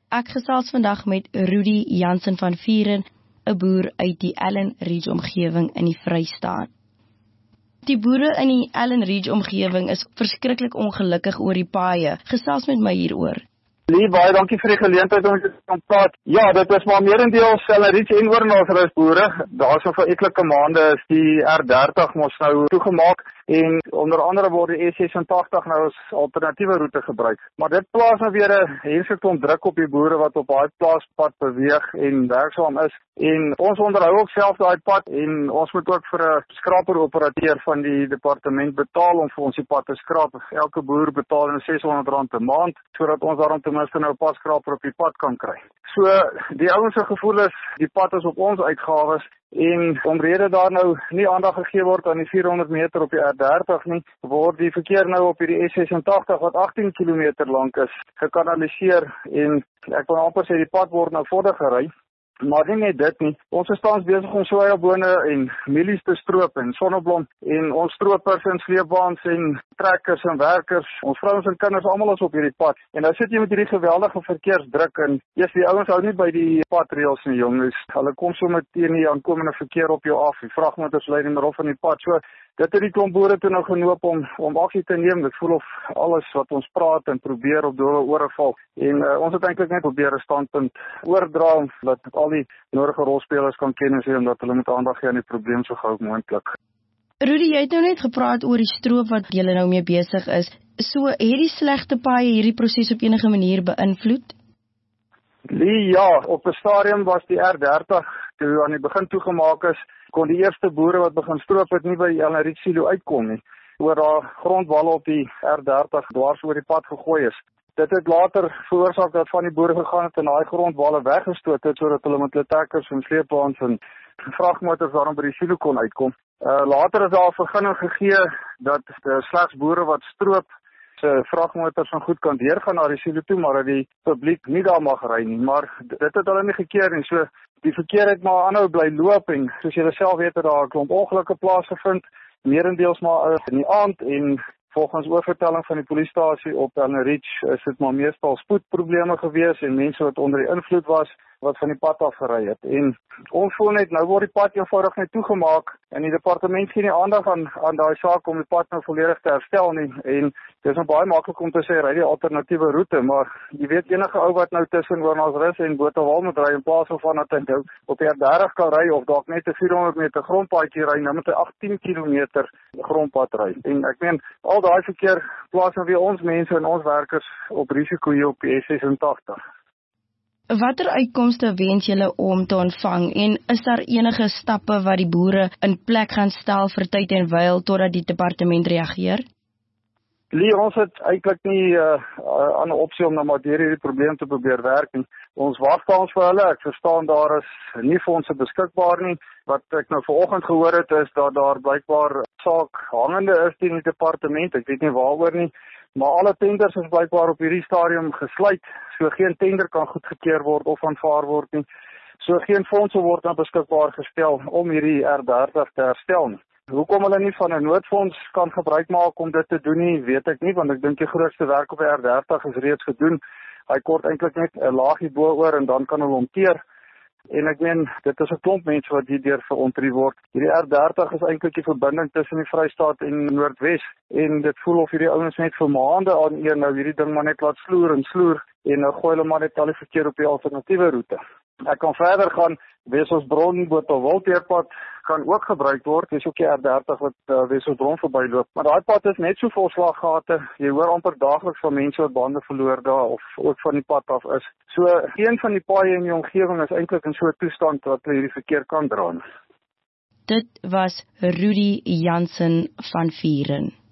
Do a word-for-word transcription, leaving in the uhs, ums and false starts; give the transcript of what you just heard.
Ek gesels vandag met Rudy Jansen van Vuren, 'n boer uit die Allen Ridge omgewing in die Vrystaat. Die boere in die Allen Ridge omgewing is verskriklik ongelukkig oor die paaie. Gesels met my hieroor. Lee, baie dankie vir die geleentheid om te kan praat. Ja, dit is maar meerendeels Allen Ridge en Oornasrus boere. Daar so vir etlike maande is die R dertig mos nou toegemaak en onder andere word die E ses en agt nou as alternatiewe roete gebruik. Maar dit plaas nou weer 'n hensige klomp druk op die boere wat op daai plaaspad beweeg en werksaam is. En ons onderhou ook self daai pad en ons moet ook vir 'n skraperoperateur van die departement betaal om vir ons die pad te skraap. Elke boer betaal nou ses honderd rand 'n maand sodat ons daarom ten minste nou 'n padskraper op die pad kan kry. So die ouens se gevoel is die pad is op ons uitgawes en omrede daar nou nie aandag gegee word aan die vierhonderd meter op die R dertig nie, word die verkeer nou op hierdie E ses en agt wat agttien kilometer lank is, gekanaliseer en ek wil amper sê die pad word nou vorder gery. Maar nie net dit nie, ons is tans besig om sojabone en mielies te stroop en sonneblom en ons stroopers en sleepwaens en trekkers en werkers, ons vrouens en kinders almal is op hierdie pad. En nou sit jy met hierdie geweldige verkeersdruk en eers die ouens hou nie by die padreëls nie, jongens. Hulle kom so met teen die aankomende verkeer op jou af. Die vragmotors lei nie meer op van die pad. So dit het die klomp boere toe nou genoop om om aksie te neem. Dit voel of alles wat ons praat en probeer op dowe ore val. En uh, ons het eintlik net probeer 'n standpunt oordra dat al die nodige rolspelers kan kennis hê omdat hulle moet aandag gee aan die probleem so gou moontlik. Rudy, jy het nou net gepraat oor die stroop wat julle nou mee besig is. So het die slegte paaie hierdie proses op enige manier beïnvloed? Lee, ja, op 'n stadium was die R dertig toe aan die begin toegemaak is, kon die eerste boere wat begin stroop het nie by die Allen Ridge silo uitkom nie, oor daar grondwalle op die R dertig dwars oor die pad gegooi is. Dit het later veroorsaak dat van die boere gegaan het en daai grondwalle weggestoot het sodat hulle met hulle trekkers en sleepwaens en vragmotors daarom by die silo kon uitkom. Uh, later is daar 'n vergunning gegee dat uh, slegs boere wat stroop se vragmotors van goed kan deurgaan na die silo toe, maar dat die publiek nie daar mag ry nie. Maar dit het hulle nie gekeer nie. So die verkeer het maar aanhou bly loop en soos julle self weet het daar 'n klomp ongelukke plaasgevind, meerendeels maar in die aand en volgens oorvertelling van die polisiestasie op Allen Ridge is dit maar meestal spoedprobleme gewees en mense wat onder die invloed was wat van die pad af gery het. En ons voel net nou word die pad eenvoudig net toegemaak en die departement gee nie aandag aan aan daai saak om die pad nou volledig te herstel nie. En dit is nou baie maklik om te sê ry die alternatiewe roete, maar jy weet enige ou wat nou tussen Oornasrus en Botawil moet ry in plaas van dat hy nou op die R dertig kan ry of dalk net 'n vierhonderd meter grondpaadjie ry, nou moet hy agttien kilometer grondpad ry. En ek meen al daai verkeer plaas nou weer ons mense en ons werkers op risiko hier op die E ses en agt. Watter uitkomste wens julle om te ontvang en is daar enige stappe wat die boere in plek gaan stel vir tyd en wyl totdat die departement reageer? Lee, ons het eintlik nie 'n uh, uh, ander opsie om nou maar deur hierdie probleem te probeer werk nie. Ons wag tans vir hulle. Ek verstaan daar is nie fondse beskikbaar nie. Wat ek nou vanoggend gehoor het is dat daar blykbaar saak hangende is teen die departement. Ek weet nie waaroor nie. Maar alle tenders is blykbaar op hierdie stadium gesluit, so geen tender kan goedgekeur word of aanvaar word nie. So geen fondse word dan beskikbaar gestel om hierdie R dertig te herstel nie. Hoekom hulle nie van 'n noodfonds kan gebruik maak om dit te doen nie, weet ek nie, want ek dink die grootste werk op die R dertig is reeds gedoen. Hy kort eintlik net 'n laagie bo-oor en dan kan hulle hanteer. En ek meen, dit is 'n klomp mense wat hierdeur verontrui word. Hierdie R dertig is eintlik die verbinding tussen die Vrystaat en Noordwes en dit voel of hierdie ouens net vir maande aan een nou hierdie ding maar net laat sloer en sloer en nou gooi hulle maar net al die verkeer op die alternatiewe roete. Ek kan verder gaan, Wesselsbron, Botawil teerpad kan ook gebruik word. Dis ook die R dertig wat uh, Wesselsbron verbyloop. Maar daai pad is net so vol slaggate. Jy hoor amper daagliks van mense wat bande verloor daar of ook van die pad af is. So geen van die paaie in die omgewing is eintlik in so 'n toestand dat hulle hierdie verkeer kan dra. Dit was Rudy Jansen van Vuren.